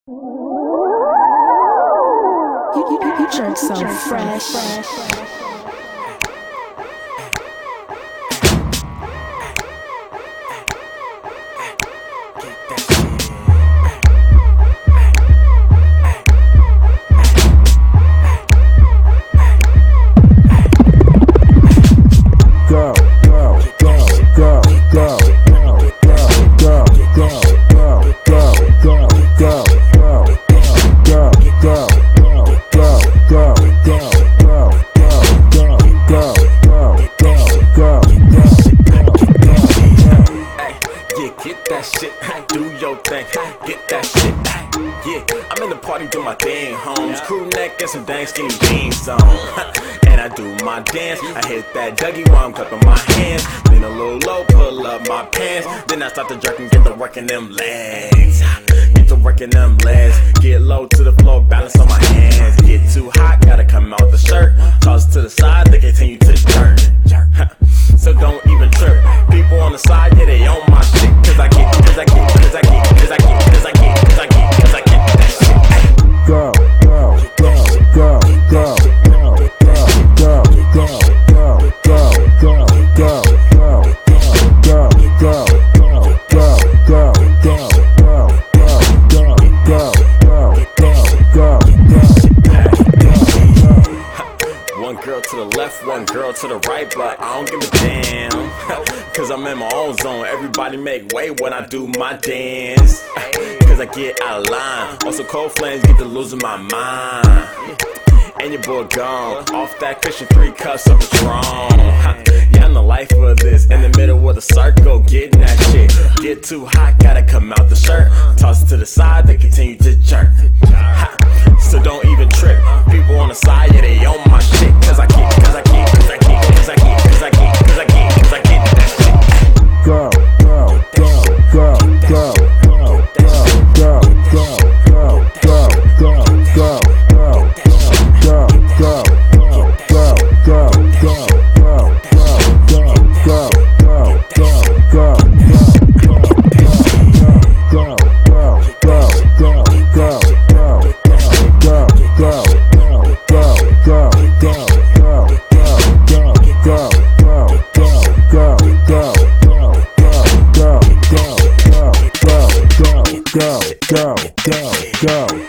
You jerk so fresh. Get that shit, do your thing, get that shit, yeah, I'm in the party doing my thing, homes, crew neck and some dang skinny jeans on, and I do my dance, I hit that Dougie while I'm clapping my hands, lean a little low, pull up my pants, then I start to jerk and get to working them legs, get to working them legs, get low to the floor, balance on my hands, get too hot, gotta come out the shirt, toss to the side, they continue to jerk, so don't even trip, people on the side, yeah, they on my shit. Cause I get that shit. Go, go, go, go, go, go, go, go, One girl to the left, one girl to the right, but I don't give a damn. Cause I'm in my own zone, everybody make way when I do my dance. Cause I get out of line, also cold flames get to losing my mind. And your boy gone, off that cushion, 3 cups of Patron. Yeah, I'm the life of this, in the middle of the circle, getting that shit. Get too hot, gotta come out the shirt, toss it to the side, they continue to jerk. So don't even trip, people on the side, yeah, they on my shit. Cause I get that shit. go, go, go, go, go, go, go, go, go, go, go, go.